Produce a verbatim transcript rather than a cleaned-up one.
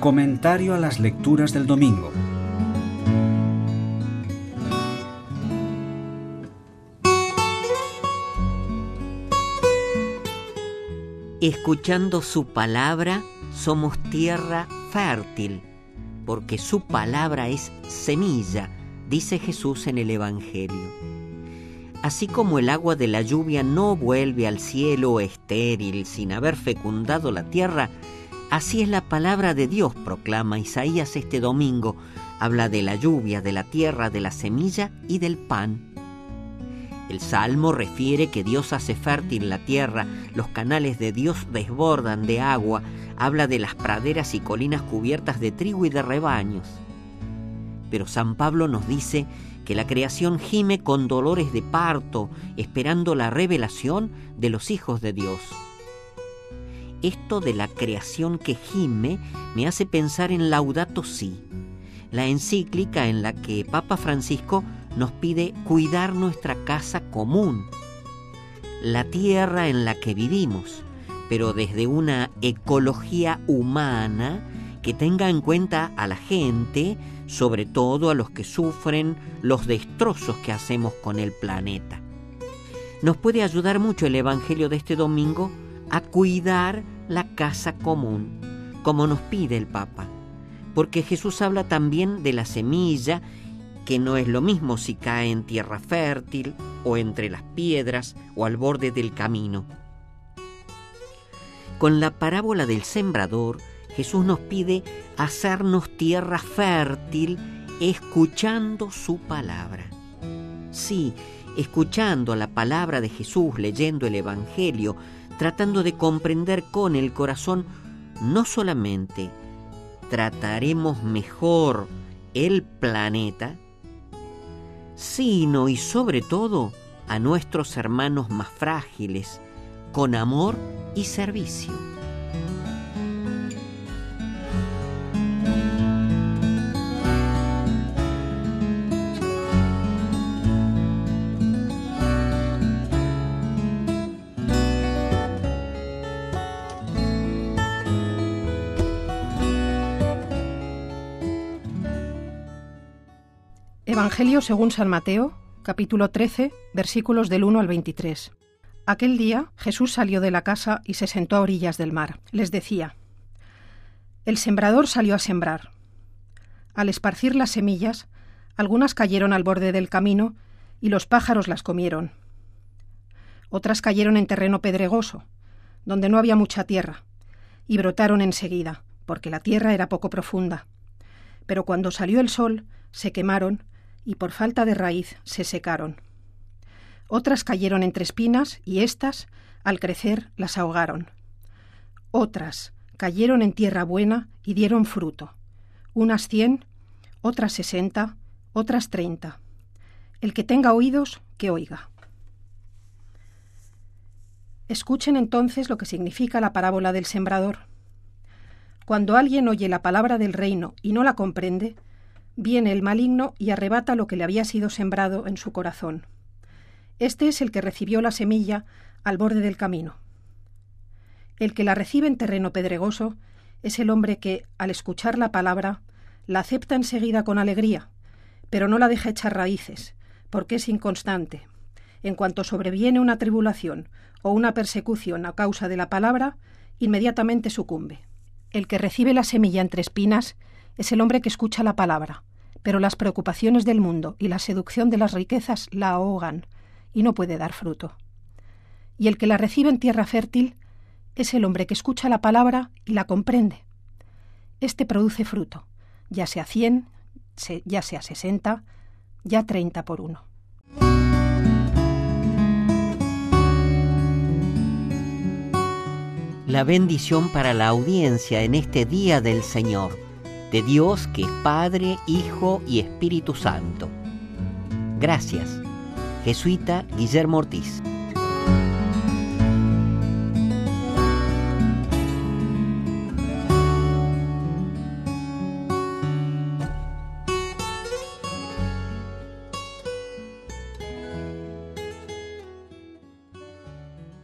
Comentario a las lecturas del domingo. Escuchando su palabra, somos tierra fértil, porque su palabra es semilla, dice Jesús en el Evangelio. Así como el agua de la lluvia no vuelve al cielo estéril sin haber fecundado la tierra, así es la palabra de Dios, proclama Isaías este domingo. Habla de la lluvia, de la tierra, de la semilla y del pan. El Salmo refiere que Dios hace fértil la tierra, los canales de Dios desbordan de agua, habla de las praderas y colinas cubiertas de trigo y de rebaños. Pero San Pablo nos dice que la creación gime con dolores de parto, esperando la revelación de los hijos de Dios. Esto de la creación que gime me hace pensar en Laudato Si, la encíclica en la que Papa Francisco nos pide cuidar nuestra casa común, la tierra en la que vivimos, pero desde una ecología humana que tenga en cuenta a la gente, sobre todo a los que sufren los destrozos que hacemos con el planeta. Nos puede ayudar mucho el Evangelio de este domingo a cuidar la casa común, como nos pide el Papa, porque Jesús habla también de la semilla, que no es lo mismo si cae en tierra fértil o entre las piedras o al borde del camino. Con la parábola del sembrador, Jesús nos pide hacernos tierra fértil escuchando su palabra. Sí, escuchando la palabra de Jesús, leyendo el Evangelio, tratando de comprender con el corazón, no solamente trataremos mejor el planeta, sino y sobre todo a nuestros hermanos más frágiles, con amor y servicio. Evangelio según San Mateo, capítulo trece, versículos del uno al veintitrés. Aquel día Jesús salió de la casa y se sentó a orillas del mar. Les decía: El sembrador salió a sembrar. Al esparcir las semillas, algunas cayeron al borde del camino y los pájaros las comieron. Otras cayeron en terreno pedregoso, donde no había mucha tierra, y brotaron enseguida, porque la tierra era poco profunda. Pero cuando salió el sol, se quemaron y por falta de raíz se secaron. Otras cayeron entre espinas y éstas, al crecer, las ahogaron. Otras cayeron en tierra buena y dieron fruto, unas cien, otras sesenta, otras treinta. El que tenga oídos, que oiga. Escuchen entonces lo que significa la parábola del sembrador. Cuando alguien oye la palabra del reino y no la comprende, viene el maligno y arrebata lo que le había sido sembrado en su corazón. Este es el que recibió la semilla al borde del camino. El que la recibe en terreno pedregoso es el hombre que, al escuchar la palabra, la acepta enseguida con alegría, pero no la deja echar raíces, porque es inconstante. En cuanto sobreviene una tribulación o una persecución a causa de la palabra, inmediatamente sucumbe. El que recibe la semilla entre espinas es el hombre que escucha la palabra, pero las preocupaciones del mundo y la seducción de las riquezas la ahogan y no puede dar fruto. Y el que la recibe en tierra fértil es el hombre que escucha la palabra y la comprende. Este produce fruto, ya sea cien, ya sea sesenta, ya treinta por uno. La bendición para la audiencia en este día del Señor, de Dios que es Padre, Hijo y Espíritu Santo. Gracias. Jesuita Guillermo Ortiz.